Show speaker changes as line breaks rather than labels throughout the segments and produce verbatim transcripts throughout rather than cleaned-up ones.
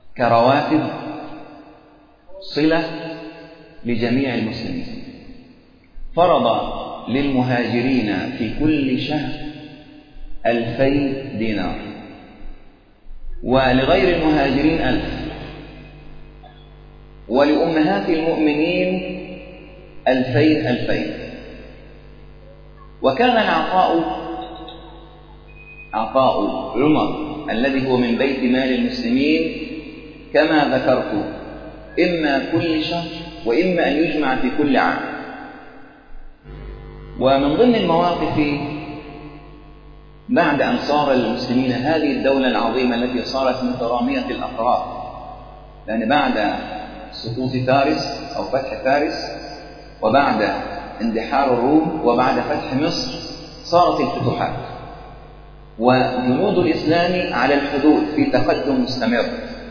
كرواتب صلة لجميع المسلمين. فرض للمهاجرين في كل شهر ألفي دينار، ولغير المهاجرين ألف، ولأمهات المؤمنين ألفين ألفين. وكان العطاء عطاء عمر الذي هو من بيت مال المسلمين كما ذكرت إما كل شهر وإما أن يجمع في كل عام. ومن ضمن المواقف بعد أن صار المسلمين هذه الدولة العظيمة التي صارت مترامية الأطراف، لأن بعد سقوط فارس أو فتح فارس وبعد اندحار الروم وبعد فتح مصر صارت الفتوحات، وجنود الإسلام على الحدود في تقدم مستمر.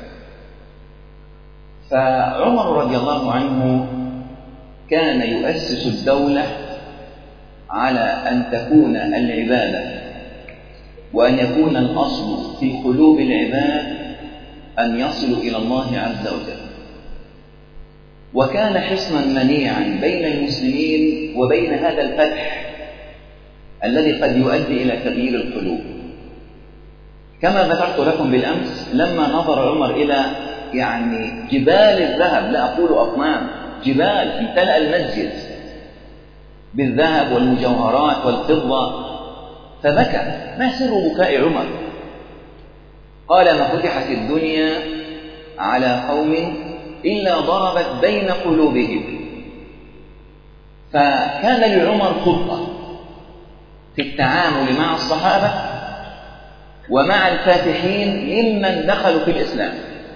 فعمر رضي الله عنه كان يؤسس الدولة على أن تكون العبادة وأن يكون الأصل في قلوب العباد أن يصلوا إلى الله عز وجل، وكان حصنا منيعا بين المسلمين وبين هذا الفتح الذي قد يؤدي إلى تغيير القلوب. كما ذكرت لكم بالأمس لما نظر عمر إلى يعني جبال الذهب، لا أقول أطنان، جبال امتلأ المسجد بالذهب والمجوهرات والفضة، فبكى. ما سر بكاء عمر؟ قال: ما فتحت الدنيا على قوم إلا ضربت بين قلوبهم. فكان لعمر خطة في التعامل مع الصحابة ومع الفاتحين ممن دخلوا في الإسلام.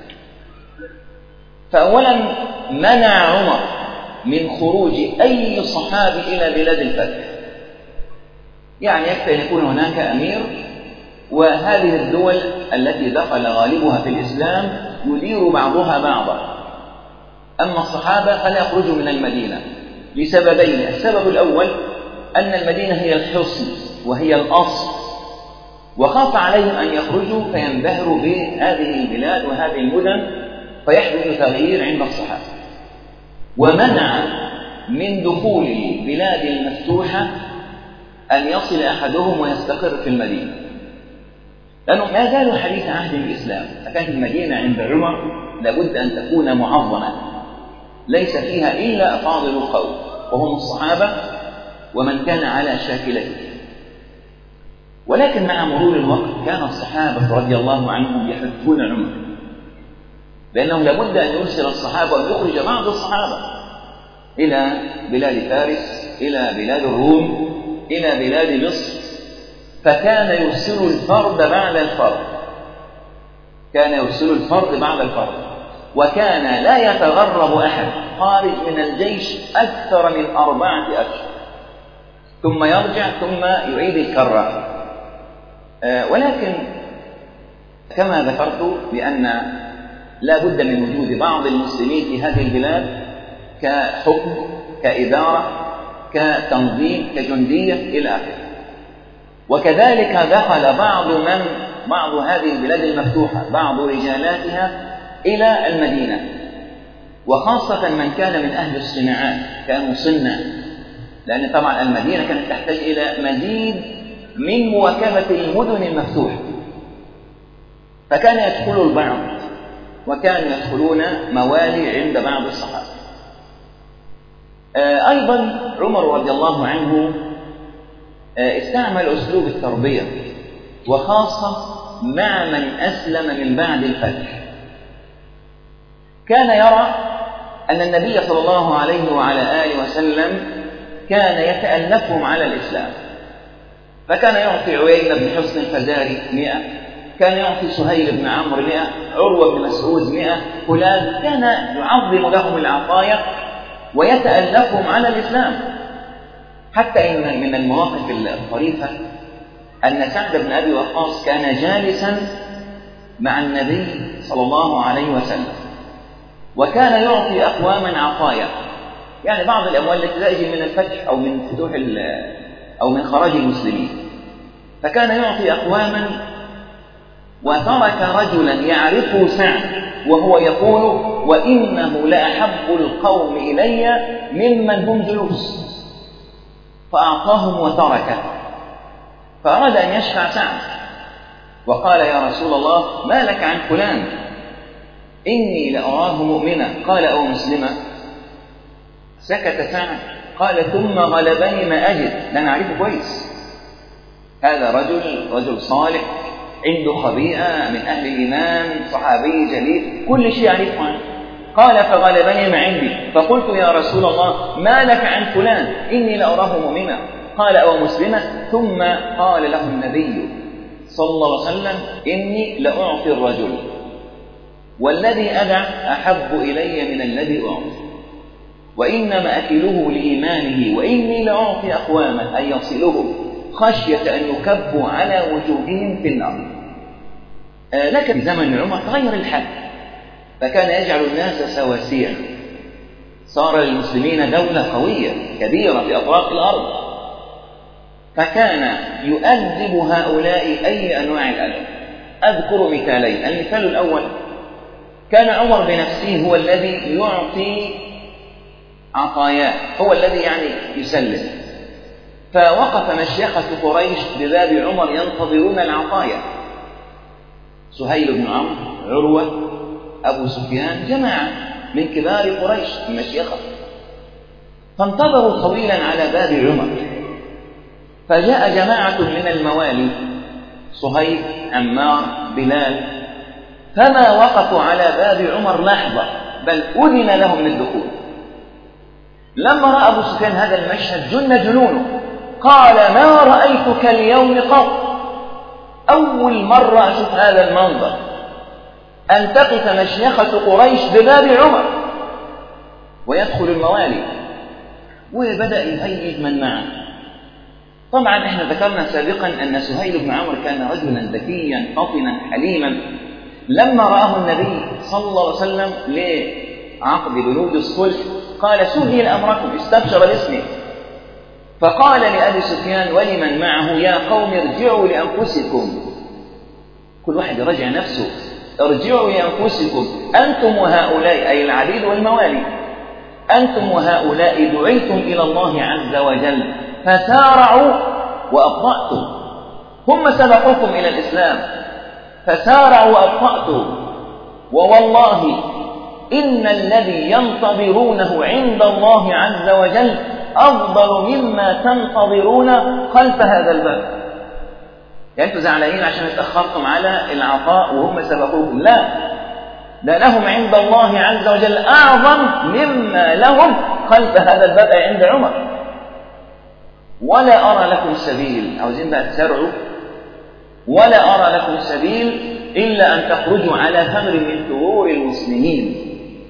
فأولا منع عمر من خروج أي صحابي إلى بلاد الفتح، يعني يكفي أن يكون هناك أمير وهذه الدول التي دخل غالبها في الإسلام يدير بعضها بعضا، أما الصحابة فلا يخرجوا من المدينة لسببين. السبب الأول أن المدينة هي الحصن وهي الأصل، وخاف عليهم أن يخرجوا فينبهروا بهذه البلاد وهذه المدن فيحدث تغيير عند الصحابة. ومنع من دخول البلاد المفتوحة أن يصل أحدهم ويستقر في المدينة، لأنه ما زالوا حديث عهد الإسلام، فكانت المدينة عند عمر لابد أن تكون معظمة ليس فيها إلا أفاضل القوم وهم الصحابة ومن كان على شاكلته. ولكن مع مرور الوقت كان الصحابة رضي الله عنهم يحبون عمر، لأنه لابد أن يرسل الصحابة وأن يخرج بعض الصحابة إلى بلاد فارس، إلى بلاد الروم، إلى بلاد مصر، فكان يرسل الفرد بعد الفرد، كان يرسل الفرد بعد الفرد، وكان لا يتغرب أحد خارج من الجيش أكثر من أربعة أشهر ثم يرجع ثم يعيد الكرة. أه ولكن كما ذكرت بأن لا بد من وجود بعض المسلمين في هذه البلاد كحكم، كإدارة، كتنظيم، كجندية إلى آخره. وكذلك دخل بعض من بعض هذه البلاد المفتوحة بعض رجالاتها إلى المدينة، وخاصة من كان من أهل الصناعات كانوا صنع، لأن طبعا المدينة كانت تحتاج إلى مزيد من مواكبة المدن المفتوحة، فكان يدخل البعض وكانوا يدخلون موالي عند بعض الصحابة. أيضا عمر رضي الله عنه استعمل أسلوب التربية، وخاصة مع من أسلم من بعد الفتح. كان يرى أن النبي صلى الله عليه وعلى آله وسلم كان يتألفهم على الإسلام، فكان يعطي عيينة بن حصن الفزاري مئة، كان يعطي سهيل بن عمرو مئة، عروة بن مسعود مئة، فلان، كان يعظم لهم العطايا ويتألفهم على الإسلام. حتى إن من المواقف الطريفة أن سعد بن أبي وقاص كان جالسا مع النبي صلى الله عليه وسلم، وكان يعطي أقواما عطايا، يعني بعض الأموال التي تأتي من الفتح أو من فتوح أو من خراج المسلمين، فكان يعطي أقواما، وترك رجلا يعرفه سعد وهو يقول وإنه لأحب القوم إلي ممن هم جلوس، فأعطاهم وتركه، فأراد أن يشفع سعد وقال يا رسول الله ما لك عن فلان إني لأراه مؤمنا، قال أو مسلما؟ سكت سعد، قال ثم غلبني ما أجد، لا نعرفه كويس، هذا رجل رجل صالح عنده خبيئة من أهل الإيمان، صحابي جليل، كل شيء يعرفه عنه. قال فغلبني ما عندي، فقلت يا رسول الله ما لك عن فلان إني لأراه مؤمنا، قال أو مسلما؟ ثم قال له النبي صلى الله عليه وسلم إني لأعطي الرجل والذي أدع أحب إلي من الذي أعطي، وإنما أكله لإيمانه، وإني لأعطي أقواما أن يصلهم خشية أن يكبوا على وجوههم في النار. آه لكن في زمن عمر تغير الحال، فكان يجعل الناس سواسية، صار للمسلمين دولة قوية كبيرة في أطراف الأرض، فكان يؤدب هؤلاء أي أنواع الأدب. أذكر مثالين. المثال الأول كان عمر بنفسه هو الذي يعطي عطاياه، هو الذي يعني يسلم، فوقف مشيخة قريش بباب عمر ينتظرون العطايا، سهيل بن عمرو، عروة، أبو سفيان، جماعة من كبار قريش المشيخة، فانتظروا طويلا على باب عمر، فجاء جماعة من الموالي صهيب، عمار، بلال، فما وقفوا على باب عمر لحظة، بل أذن لهم بالدخول. لما رأى أبو سفيان هذا المشهد جن جنونه، قال ما رأيتك اليوم قط، أول مرة أشوف هذا المنظر، أن تقف مشيخة قريش بباب عمر ويدخل الموالي، وبدأ يهيج من معه. طبعا احنا ذكرنا سابقا أن سهيل بن عمرو كان رجلا ذكيا فطنا حليما. لما رآه النبي صلى الله عليه وسلم لعقد بنود الصلح قال سهل أمركم، استبشر باسمه، فقال لأبي سفيان ولمن معه يا قوم ارجعوا لأنفسكم، كل واحد يرجع نفسه، ارجعوا لأنفسكم أنتم وهؤلاء، أي العبيد والموالي، أنتم وهؤلاء دعيتم إلى الله عز وجل فسارعوا وأبطأتم، هم سبقوكم إلى الإسلام فسارعوا وأبطأتم، ووالله إن الذي ينتظرونه عند الله عز وجل أفضل مما تنتظرون خلف هذا الباب. يعني أنتم زعلانين عشان اتأخرتم على العطاء وهم سبقوكم؟ لا، ده لهم عند الله عز وجل أعظم مما لهم خلف هذا الباب عند عمر. ولا أرى لكم سبيل، عاوزين بقى تسرعوا، ولا أرى لكم سبيل إلا أن تخرجوا على ثمر من ثغور المسلمين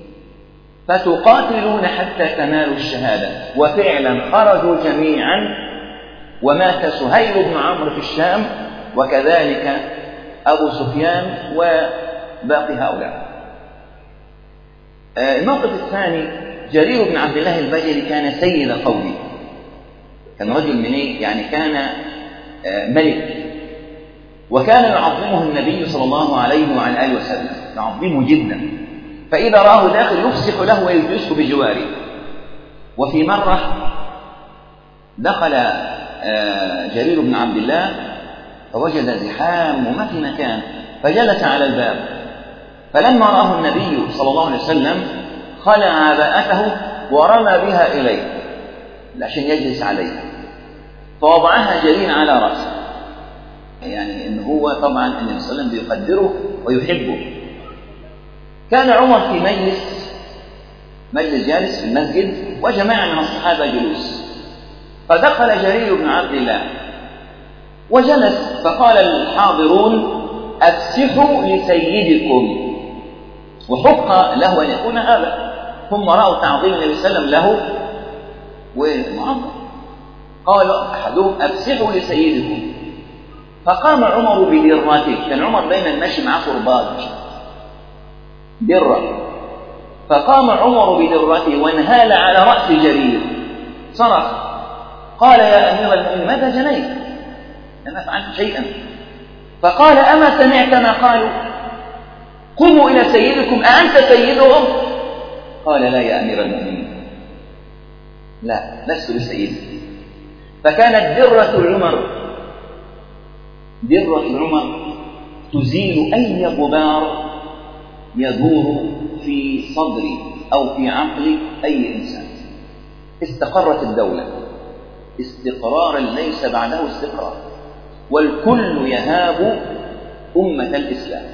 فتقاتلون حتى تنالوا الشهادة. وفعلا خرجوا جميعا، ومات سهيل بن عمرو في الشام، وكذلك أبو سفيان وباقي هؤلاء. الموقف الثاني جرير بن عبد الله البجلي كان سيد قومه، كان رجل من ايه؟ يعني كان ملك، وكان يعظمه النبي صلى الله عليه وعلى آله وسلم، يعظمه جدا، فإذا رآه داخل يفسح له ويجلسه بجواره. وفي مرة دخل جرير بن عبد الله فوجد زحام وما في مكان، فجلس على الباب، فلما رآه النبي صلى الله عليه وسلم خلع عباءته ورمى بها إليه عشان يجلس عليها، فوضعها جرير على رأسه، يعني إن هو طبعا النبي صلى الله عليه وسلم بيقدره ويحبه. كان عمر في مجلس مجلس جالس في المسجد وجماعة من الصحابة جلوس، فدخل جرير بن عبد الله وجلس، فقال الحاضرون أفسحوا لسيدكم، وحق له أن يكون هذا، هم رأوا تعظيم النبي صلى الله عليه وسلم له ومعظم، قال أحدهم أفسحوا لسيدكم، فقام عمر بدرته، كان عمر دائما ماشي معه قرباج درة، فقام عمر بدرته وانهال على رأس جرير، صرخ قال يا أمير المؤمنين ماذا جنيت؟ لما فعلت شيئا. فقال أما سمعت ما قالوا؟ قوموا إلى سيدكم أأنت سيدهم؟ قال لا يا أمير المؤمنين، لا، لست بسيد. فكانت درة عمر درة عمر تزيل أي غبار يدور في صدر أو في عقل أي إنسان. استقرت الدولة استقرارا ليس بعده استقرار، والكل يهاب أمة الإسلام.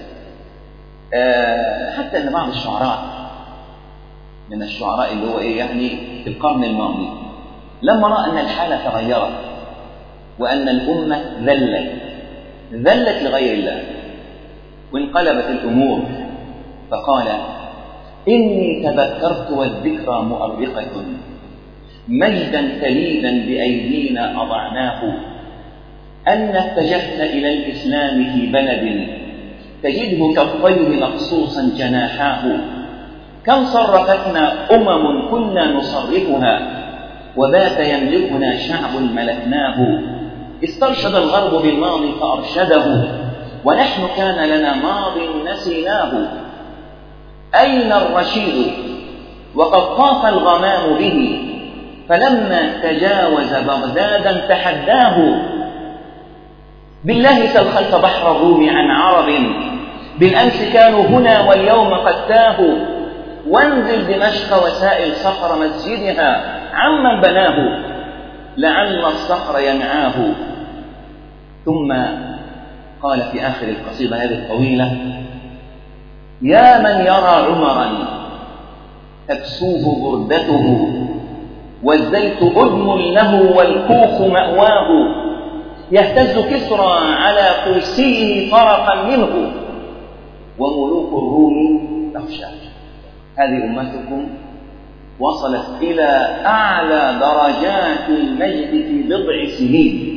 أه حتى أن بعض الشعراء من الشعراء اللي هو إيه يعني في القرن الماضي لما رأى أن الحالة تغيرت وأن الأمة ذلت ذلت لغير الله وانقلبت الأمور، فقال: إني تذكرت والذكرى مؤرقة، مجدا تليدا بأيدينا أضعناه، أن اتجهت إلى الإسلام في بلد تجده كالطير مقصوصا جناحاه، كم صرفتنا أمم كنا نصرفها، وبات يملكنا شعب ملكناه، استرشد الغرب بالماضي فأرشده، ونحن كان لنا ماض نسيناه، أين الرشيد وقد طاف الغمام به، فلما تجاوز بغدادا تحداه، بالله سل خلف بحر الروم عن عرب، بالأمس كانوا هنا واليوم قد تاهوا، وانزل دمشق وسائل صخر مسجدها عمن بناه، لعل الصخر ينعاه. ثم قال في آخر القصيدة هذه الطويلة: يا من يرى عمرا تكسوه بردته، والزيت أدم له والكوخ مأواه، يهتز كسرى على كرسيه طرفا منه، وملوك الروم تخشى. هذه أمتكم وصلت إلى أعلى درجات المجد في بضع سنين،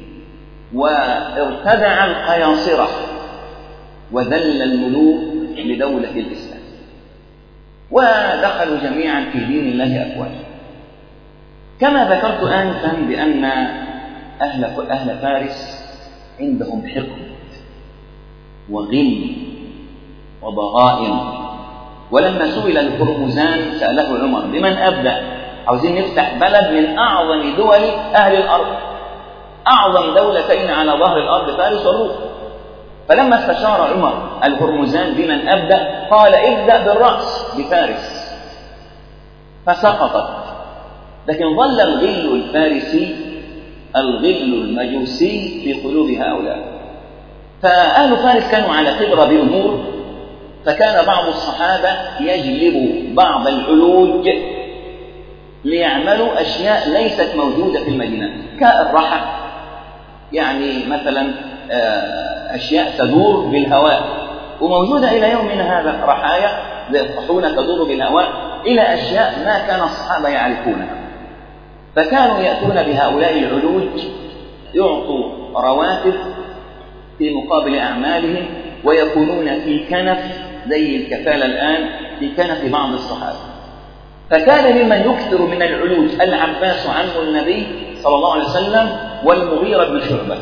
وارتدع القياصرة وذل الملوك لدولة الإسلام، ودخلوا جميعا في دين الله أفواجا. كما ذكرت آنفا بأن أهل أهل فارس عندهم حقد وغل وضغائن، ولما سئل الهرمزان سأله عمر: بمن أبدأ؟ عاوزين نفتح بلد من أعظم دول أهل الأرض، أعظم دولتين على ظهر الأرض فارس والروم. فلما استشار عمر الهرمزان بمن أبدأ قال: ابدأ بالرأس بفارس، فسقطت. لكن ظل الغل الفارسي الغل المجوسي في قلوب هؤلاء. فأهل فارس كانوا على خبرة بأمور، فكان بعض الصحابة يجلب بعض العلوج ليعملوا أشياء ليست موجودة في المدينة، كالرحى، يعني مثلا أشياء تدور بالهواء وموجودة إلى يومنا هذا، رحايا زي الطحونة تدور بالهواء، إلى أشياء ما كان الصحابة يعرفونها. فكانوا يأتون بهؤلاء العلوج يعطوا رواتب في مقابل أعمالهم، ويكونون في كنف زي الكفالة الآن في كنف بعض الصحابة. فكان ممن يكثر من العلوج العباس عم النبي صلى الله عليه وسلم والمغيرة بن شعبة.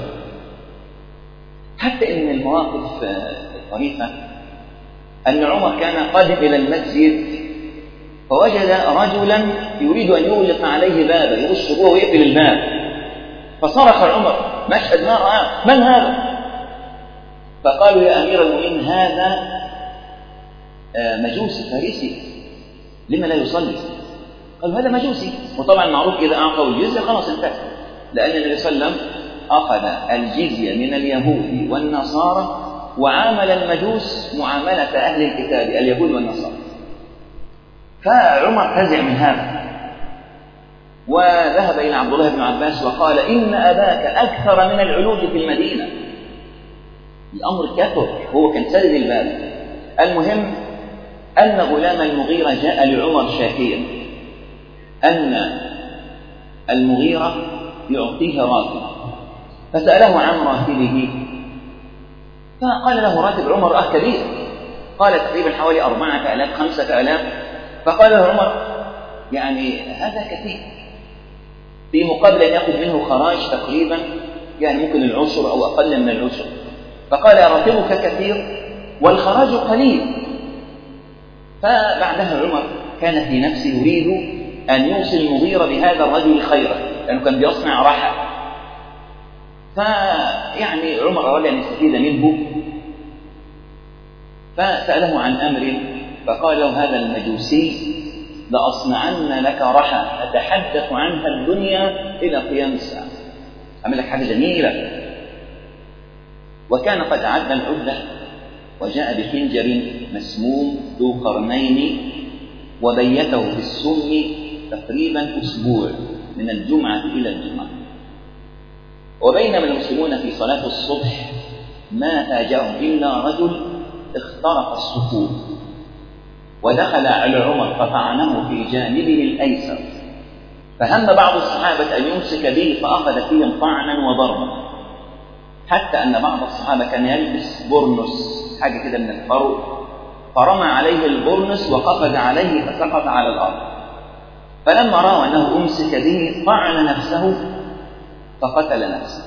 حتى إن المواقف الطريفة أن عمر كان قادم إلى المسجد فوجد رجلا يريد أن يغلق عليه بابا، يرش هو ويقفل الباب، فصرخ عمر: مشهد ما رآه، من هذا؟ فقالوا: يا أمير المؤمنين هذا مجوسي فارسي، لما لا يصلي؟ قالوا: هذا مجوسي. وطبعا معروف إذا أعطوا الجزية خلاص انتهى، لأن النبي صلى الله عليه وسلم أخذ الجزية من اليهود والنصارى وعامل المجوس معاملة أهل الكتاب اليهود والنصارى. فعمر فزع من هذا وذهب إلى عبد الله بن عباس وقال: إن أباك أكثر من العلوج في المدينة. الأمر كثر، هو كان سدد الباب. المهم أن غلام المغيرة جاء لعمر شاكيا أن المغيرة يعطيه راتب، فسأله عن راتبه، فقال له: راتب عمر أه كبير، قال تقريبا حوالي أربعة آلاف خمسة آلاف. فقال له عمر: يعني هذا كثير، في مقابل أن يأخذ منه خراج تقريبا يعني ممكن العشر أو أقل من العشر. فقال: راتبك كثير؟ والخراج قليل. فبعدها عمر كان في نفسه يريد أن يوصي المغيرة بهذا الرجل خيرا، لأنه كان بيصنع رحى. فيعني عمر أراد أن يستفيد منه، فسأله عن أمر، فقال له هذا المجوسي لأصنعن لك رحى أتحدث عنها الدنيا إلى قيام الساعة، أعمل لك حاجة جميلة. وكان قد أعد العدة وجاء بخنجر مسموم ذو قرنين وبيته في السم تقريبا أسبوع من الجمعة إلى الجمعة. وبينما المسلمون في صلاة الصبح ما فاجأهم إلا رجل اخترق الصفوف ودخل على عمر فطعنه في جانبه الأيسر، فهم بعض الصحابة أن يمسك به فأخذ فيهم طعنا وضربا، حتى أن بعض الصحابة كان يلبس برنس حاجة كده من الفرو، فرمى عليه البرنس وقفز عليه فسقط على الأرض. فلما رأى أنه أمسك به طعن نفسه فقتل نفسه،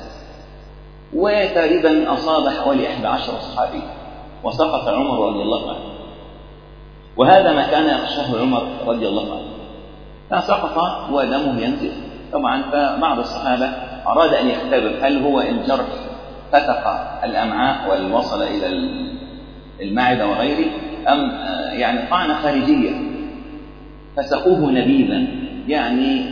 وتقريبا أصاب حوالي إحدى عشر صحابي وسقط عمر رضي الله عنه. وهذا ما كان يخشاه عمر رضي الله عنه، فسقط ودمه ينزل. طبعا فبعض الصحابة أراد أن يختبر هل هو الجرح فتق الأمعاء ووصل إلى المعدة وغيره أم يعني طعنة خارجية، فسقوه نبيذا يعني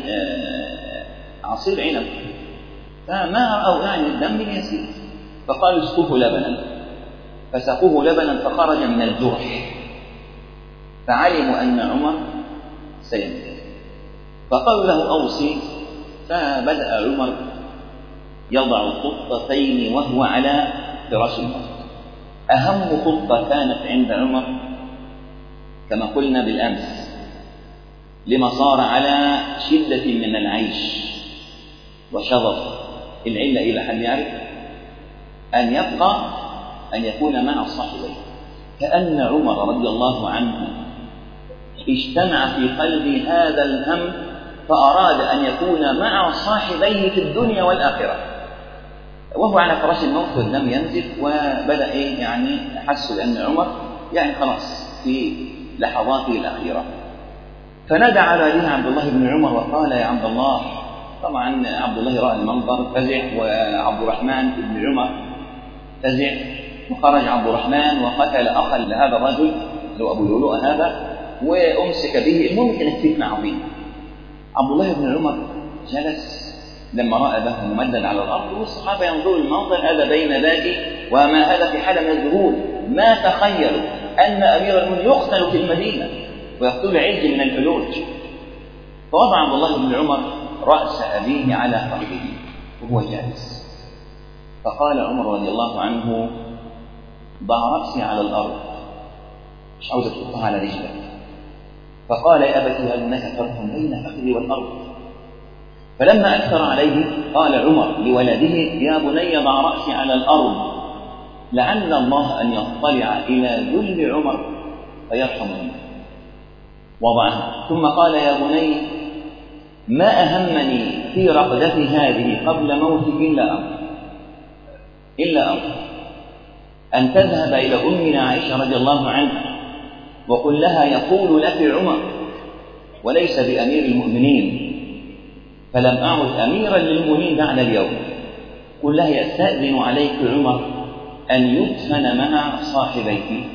عصير عنب، فما رأوا يعني الدم يسير، فقالوا اسقوه لبنا، فسقوه لبنا فخرج من الجرح، فعلموا أن عمر سيموت، فقالوا له أوصي. فبدأ عمر يضع خطتين وهو على فراش الموت. أهم خطة كانت عند عمر كما قلنا بالأمس لما صار على شدة من العيش وشظف العلة إلى حد يعرف أن يبقى أن يكون مع صاحبيه، كأن عمر رضي الله عنه اجتمع في قلبه هذا الهم فأراد أن يكون مع صاحبيه في الدنيا والآخرة، وهو على فراش الموت والدم ينزف. وبدأ إيه يعني حس بأن عمر يعني خلاص في لحظاته الأخيرة، فنادى على والده عبد الله بن عمر وقال يا عبد الله. طبعا عبد الله رأى المنظر فزع، وعبد الرحمن بن عمر فزع، وخرج عبد الرحمن وقتل أخا لهذا الرجل لو أبو لؤلؤ هذا وأمسك به. المهم كانت فتنة عظيمة. عبد الله بن عمر جلس لما رأى به ممدد على الأرض، والصحابة ينظروا المنظر هذا بين ذاك وما هذا في حالة من الذهول، ما تخيلوا أن أمير المؤمنين يقتل في المدينة ويقتل عج من الحلوج. فوضع عبد الله بن عمر رأس أبيه على فخذه وهو جالس، فقال عمر رضي الله عنه ضع رأسي على الأرض، مش عاوز تحطها على رجلك. فقال يا أبتي هل هناك فرق بين فخذي والأرض؟ فلما أكثر عليه قال عمر لولده يا بني ضع رأسي على الأرض لعل الله أن يطلع إلى ذل عمر فيرحمني. وضعها ثم قال يا بني ما أهمني في رقدتي هذه قبل موتي إلا أمر إلا أمر أن تذهب إلى أمنا عائشة رضي الله عنها وقل لها يقول لك عمر وليس بأمير المؤمنين، فلم أعد أميرا للمؤمنين بعد اليوم، قل لها يستأذن عليك عمر أن يدفن مع صاحبيك،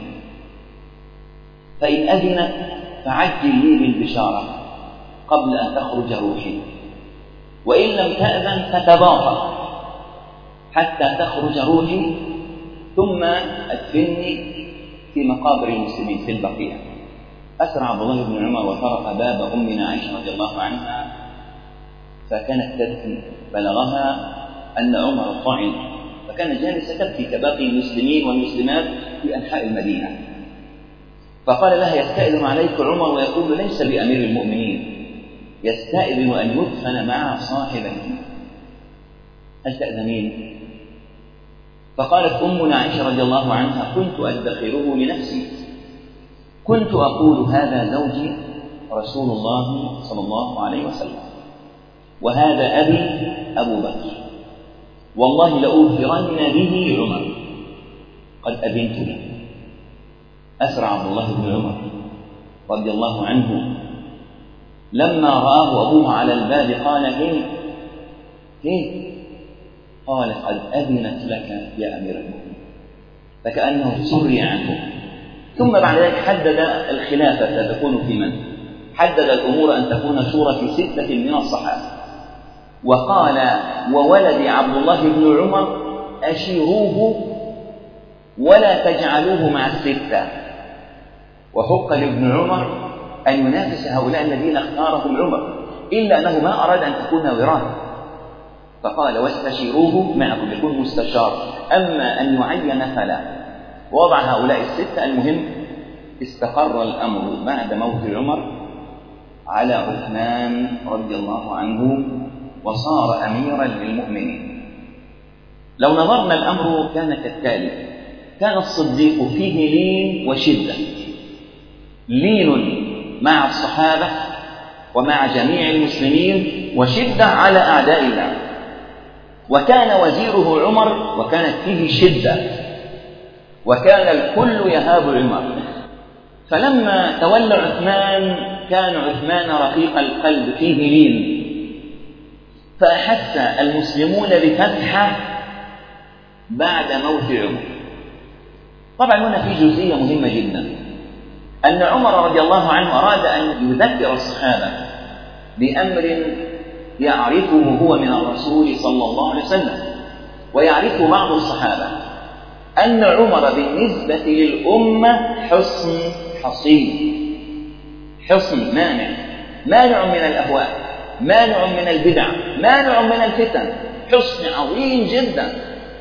فإن أذنت فعجل لي بالبشارة قبل أن تخرج روحي، وإن لم تأذن فتباطأ حتى تخرج روحي ثم أدفني في مقابر المسلمين في البقيع. أسرع عبد الله بن عمر وطرق باب أمنا عائشة رضي الله عنها، فكانت تبكي، بلغها أن عمر طعن، فكانت جالسة تبكي كباقي المسلمين والمسلمات في أنحاء المدينة. فقال لها يستأذن عليك عمر ويقول ليس بأمير المؤمنين، يستأذن أن يدفن مع صاحبه، هل تأذنين؟ فقالت أمنا عائشة رضي الله عنها كنت أدخره لنفسي، كنت أقول هذا زوجي رسول الله صلى الله عليه وسلم، وهذا أبي أبو بكر، والله لأغفرن به عمر، قد أذنت له. أسرع عبد الله بن عمر رضي الله عنه لما رآه أبوه على الباب قال: هي هي قال: قد أذنت لك يا أمير المؤمنين، فكأنه سري عنه. ثم بعد ذلك حدد الخلافة تكون في من؟ حدد الأمور أن تكون شورى في ستة من الصحابة، وقال: وولدي عبد الله بن عمر أشيروه ولا تجعلوه مع الستة. وحق لابن عمر أن ينافس هؤلاء الذين اختارهم عمر، إلا أنه ما أراد أن تكون وراثة، فقال: واستشيروه معكم، يكون مستشار، أما أن يعين فلا. وضع هؤلاء الستة. المهم استقر الأمر بعد موت عمر على عثمان رضي الله عنه وصار أميرا للمؤمنين. لو نظرنا الأمر كان كالتالي: كان الصديق فيه لين وشدة، لين مع الصحابة ومع جميع المسلمين، وشدة على أعداء الله. وكان وزيره عمر وكانت فيه شدة، وكان الكل يهاب عمر. فلما تولى عثمان كان عثمان رقيق القلب فيه لين، فأحس المسلمون بفتحة بعد موت عمر. طبعا هنا في جزئية مهمة جدا، أن عمر رضي الله عنه أراد أن يذكر الصحابة بأمر يعرفه هو من الرسول صلى الله عليه وسلم ويعرفه بعض الصحابة، أن عمر بالنسبة للأمة حصن حصين، حصن مانع، مانع من الأهواء، مانع من البدع، مانع من الفتن، حصن عظيم جدا.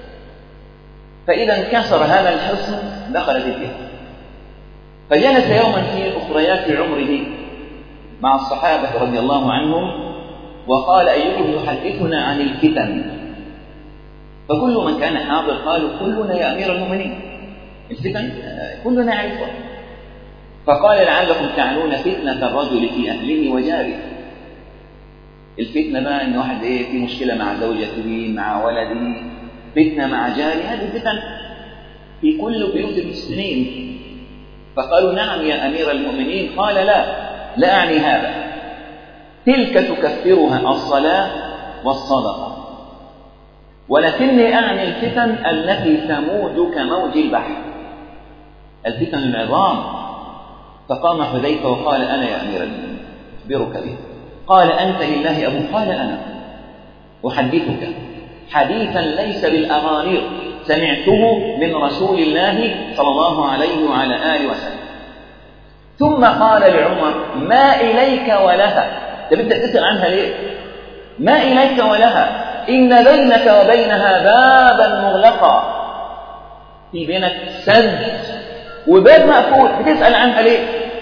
فإذا انكسر هذا الحصن دخلت الفتنة. فجلس يوما في أخريات عمره مع الصحابة رضي الله عنهم وقال: أيكم يحدثنا عن الفتن؟ فكل من كان حاضر قالوا: كلنا يا أمير المؤمنين، الفتن كلنا يعرفها. فقال: لعلكم تعنون فتنة الرجل في أهله وجاره. الفتنة بقى إن واحد إيه في مشكلة مع زوجته، مع ولده، فتنة مع جاره، هذه فتن في كل بيوت المسلمين. فقالوا: نعم يا أمير المؤمنين. قال: لا لا أعني هذا، تلك تكفرها الصلاة والصدقة، ولكني أعني الفتن التي تموج كموج البحر، الفتن العظام. فقام حذيفة وقال: أنا يا أمير المؤمنين أخبرك به. قال: أنت لله أبو؟ قال: أنا أحدثك حديثا ليس بالأغارير، سمعته من رسول الله صلى الله عليه وعلى آله وسلم. ثم قال لعمر: ما إليك ولها؟ تبدأ تسأل عنها ليه؟ ما إليك ولها؟ إن بينك وبينها بابا مغلقا، في بينك سد وباب مقفول، بتسأل عنها ليه؟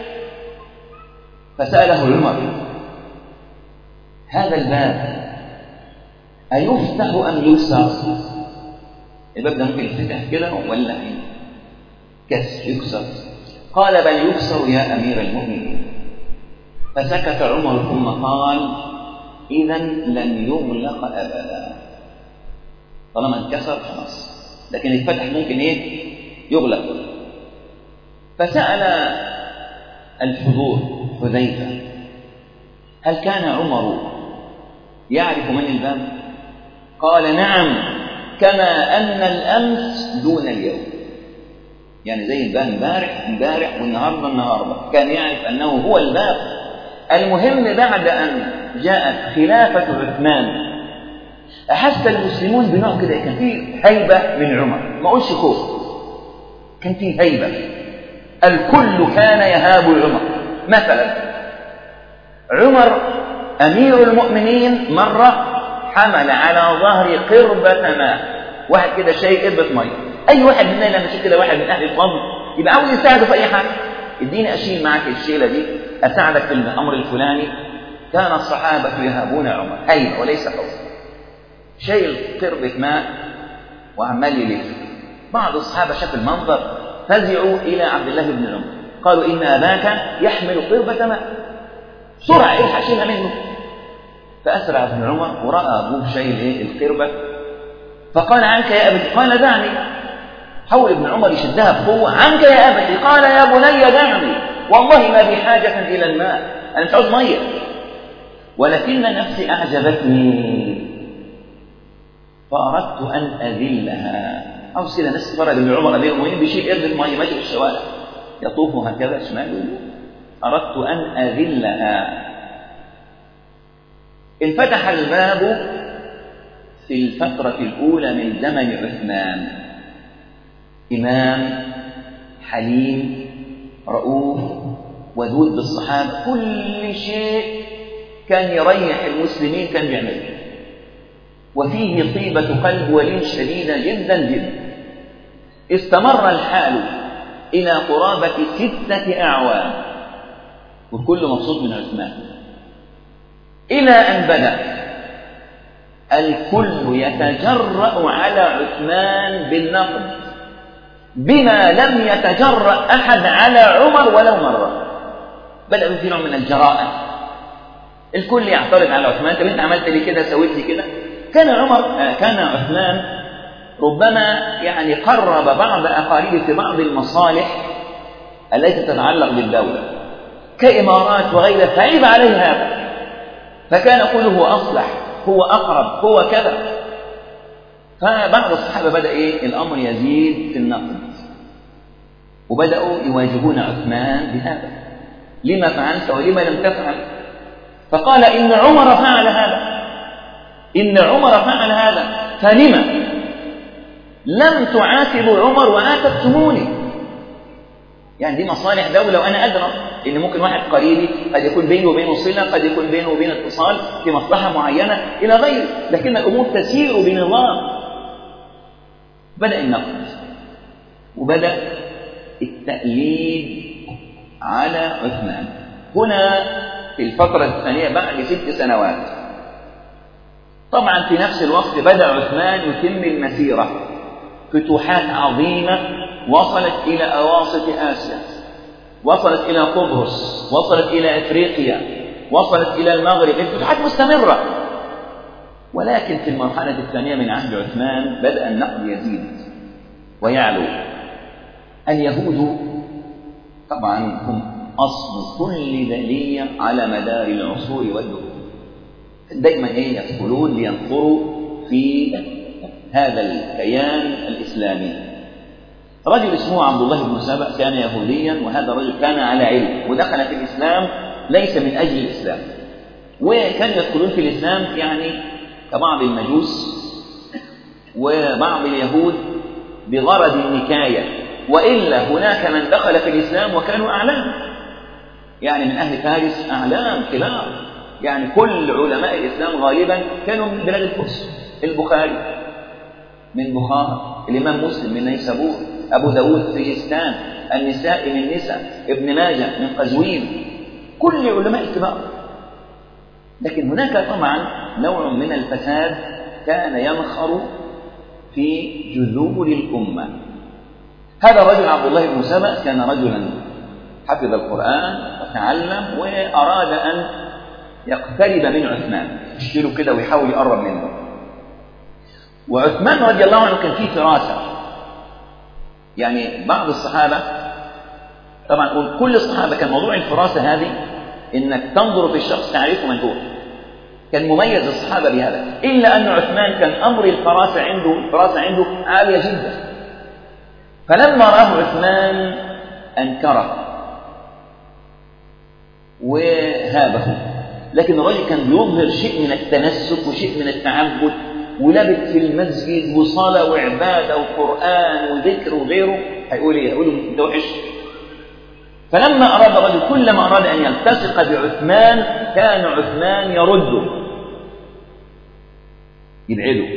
فسأله عمر: هذا الباب أيفتح أم يكسر؟ الباب ده ممكن يفتح كده ولا كسر يكسر؟ قال: بل يكسر يا أمير المؤمنين. فسكت عمر ثم قال: إذا لن يغلق أبدا، طالما انكسر خلاص، لكن الفتح ممكن إيه؟ يغلق. فسأل الحضور حذيفة: هل كان عمر يعرف من الباب؟ قال: نعم، كما أن الأمس دون اليوم، يعني زي الباب امبارح امبارح والنهارده النهارده، كان يعرف أنه هو الباب. المهم بعد أن جاءت خلافة عثمان أحس المسلمون بنوع كده، كان فيه هيبة من عمر، ما أقولش خوف، كان فيه هيبة، الكل كان يهاب عمر. مثلا عمر أمير المؤمنين مرة حمل على ظهر قربة ماء، واحد كده شايل قربة مية، أي واحد مننا لما يشوف كده واحد من أهل الفضل يبقى عاوز يساعده في أي حاجة، اديني أشيل معك الشيلة دي، أساعدك في الأمر الفلاني. كان الصحابة يهابون عمر هيبة وليس خوف، شايل قربة ماء وعمال يلف. بعض الصحابة شاف المنظر فزعوا إلى عبد الله بن عمر، قالوا: إن أباك يحمل قربة ماء، بسرعة إلحق شيلها منه. فأسرع ابن عمر ورأى أبوه شايل إيه القربة، فقال: عنك يا أبي؟ قال: دعني. حول ابن عمر يشدها بقوة: عنك يا أبتي. قال: يا بني دعني، والله ما بي حاجة إلى الماء، أنا مش عاوز مية، ولكن نفسي أعجبتني فأردت أن أذلها. عاوز كده ناس تفرج ابن عمر أمير المؤمنين بيشيل قربة مية ماشي في الشوارع يطوف هكذا شمال، أردت أن أذلها. انفتح الباب في الفترة الأولى من زمن عثمان، إمام حليم رؤوف ودود بالصحابة، كل شيء كان يريح المسلمين كان يعمله، وفيه طيبة قلب ولين شديدة جدا جدا. استمر الحال إلى قرابة ستة أعوام والكل مبسوط من عثمان، إلى أن بدأ الكل يتجرأ على عثمان بالنقد بما لم يتجرأ أحد على عمر ولو مرة. بدأ في نوع من الجراءة، الكل يعترض على عثمان: طب أنت عملت لي كده، سويت لي كده. كان عمر كان عثمان ربما يعني قرب بعض أقاربه في بعض المصالح التي تتعلق بالدولة كإمارات وغيرها، فعيب عليه هذا، فكان يقول هو أصلح، هو أقرب، هو كذا. فبعض الصحابة بدأ إيه الأمر يزيد في النقد، وبدأوا يواجهون عثمان بهذا: لما فعلت ولما لم تفعل؟ فقال: إن عمر فعل هذا، إن عمر فعل هذا، فلما لم تعاتبوا عمر وعاتبتموني؟ يعني دي مصالح دولة وأنا أدرى إن ممكن واحد قريبي قد يكون بينه وبينه صلة، قد يكون بينه وبين اتصال في مصلحة معينة إلى غيره، لكن الأمور تسير بنظام. بدأ النقد وبدأ التأليد على عثمان. هنا في الفترة الثانية بعد ست سنوات طبعا في نفس الوقت بدأ عثمان يتم المسيرة، فتوحات عظيمة وصلت إلى أواسط آسيا، وصلت إلى قبرص، وصلت إلى أفريقيا، وصلت إلى المغرب، الفتوحات مستمرة. ولكن في المرحلة الثانية من عهد عثمان بدأ النقد يزيد ويعلو. اليهود طبعا هم أصل كل بلية على مدار العصور والدهور، دائما إيه يدخلون لينظروا في هذا الكيان الإسلامي. رجل اسمه عبد الله بن سبأ كان يهوديا، وهذا الرجل كان على علم ودخل في الإسلام ليس من أجل الإسلام، وكان يدخلون في الإسلام يعني كبعض المجوس وبعض اليهود بغرض النكاية، وإلا هناك من دخل في الإسلام وكانوا أعلام، يعني من أهل فارس أعلام كبار، يعني كل علماء الإسلام غالبا كانوا من بلاد الفرس. البخاري من بخارى، الإمام مسلم من نيسابور، أبو داود سجستان، النسائي من نسا، ابن ماجه من قزوين، كل علماء الكبار. لكن هناك طبعا نوع من الفساد كان ينخر في جذور الأمة. هذا الرجل عبد الله بن سبأ كان رجلا حفظ القرآن وتعلم، وأراد أن يقترب من عثمان، يشتري كده ويحاول يقرب منه. وعثمان رضي الله عنه كان فيه فراسة، يعني بعض الصحابة طبعا كل الصحابة كان موضوع الفراسة هذه إنك تنظر في الشخص تعرفه من هو، كان مميز الصحابة بهذا، إلا أن عثمان كان أمر الفراسة عنده الفراسة عنده عالية جدا. فلما رآه عثمان أنكره وهابه، لكن الرجل كان بيظهر شيء من التنسك وشيء من التعبد، ولبث في المسجد وصلاة وعبادة وقرآن وذكر وغيره، هيقول ايه؟ هيقول انت وحش. فلما أراد الرجل كلما أراد أن يلتصق بعثمان كان عثمان يرده يبعده،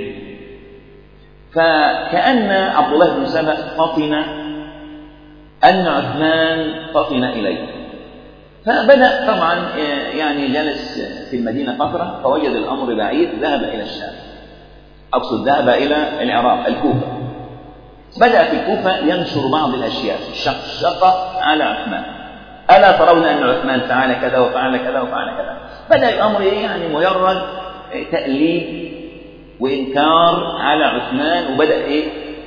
فكأن عبد الله بن سبأ فطن أن عثمان فطن إليه، فبدأ طبعا يعني جلس في المدينة فترة، فوجد الأمر بعيد، ذهب إلى الشام، أقصد ذهب إلى العراق الكوفة. بدأ في الكوفة ينشر بعض الأشياء شقشقة على عثمان: ألا ترون أن عثمان فعل كذا وفعل كذا وفعل كذا. بدأ الأمر يعني مجرد تأليف وإنكار على عثمان، وبدأ إيه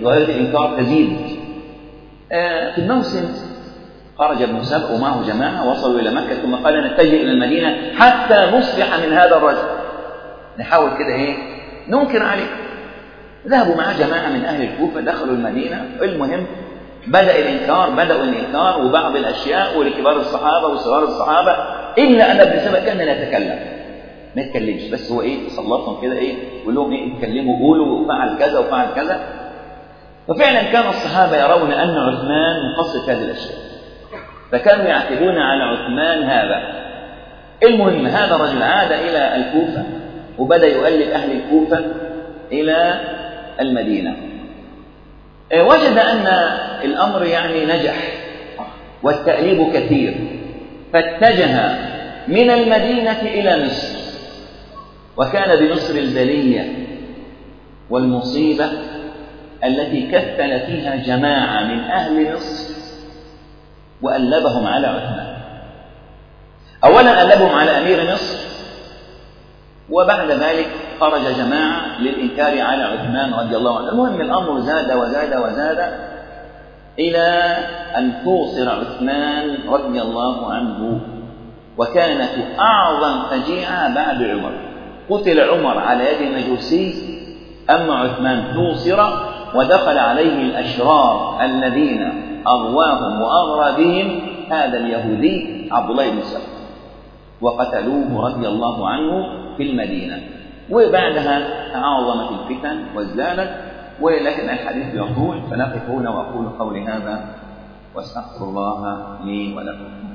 ظاهرة الإنكار تزيد. في الموسم خرج ابن سبأ ومعه جماعة وصلوا إلى مكة، ثم قال نتجه إلى المدينة حتى نصبح من هذا الرجل، نحاول كده إيه ننكر عليه. ذهبوا مع جماعة من أهل الكوفة، دخلوا المدينة. المهم بدأ الإنكار، بدأوا الإنكار وبعض الأشياء ولكبار الصحابة وصغار الصحابة، إلا أن ابن سبأ كان لا يتكلم، ما يتكلمش، بس هو إيه سلطهم كده إيه يقول لهم إيه اتكلموا قولوا وفعل كذا وفعل كذا. وفعلا كان الصحابة يرون أن عثمان مقصد هذه الأشياء، فكانوا يعتبون على عثمان هذا. المهم هذا الرجل عاد إلى الكوفة وبدأ يؤلف أهل الكوفة إلى المدينة. وجد أن الأمر يعني نجح والتأليب كثير، فاتجه من المدينة إلى مصر، وكان بمصر البلية والمصيبة التي كفل فيها جماعة من أهل مصر وألبهم على عثمان. أولا ألبهم على أمير مصر، وبعد ذلك خرج جماعة للإنكار على عثمان رضي الله عنه. المهم الأمر زاد وزاد وزاد إلى أن توصر عثمان رضي الله عنه، وكانت أعظم فجيعة بعد عمر. قتل عمر على يد المجوسي، أما عثمان توصر ودخل عليه الأشرار الذين أغواهم وأغرى بهم هذا اليهودي عبد الله بن سبأ، وقتلوه رضي الله عنه في المدينة. وبعدها تعاظمت الفتن وازدادت، ولكن الحديث يطول، فنقف هنا وأقول قولي هذا واستغفر الله لي ولكم.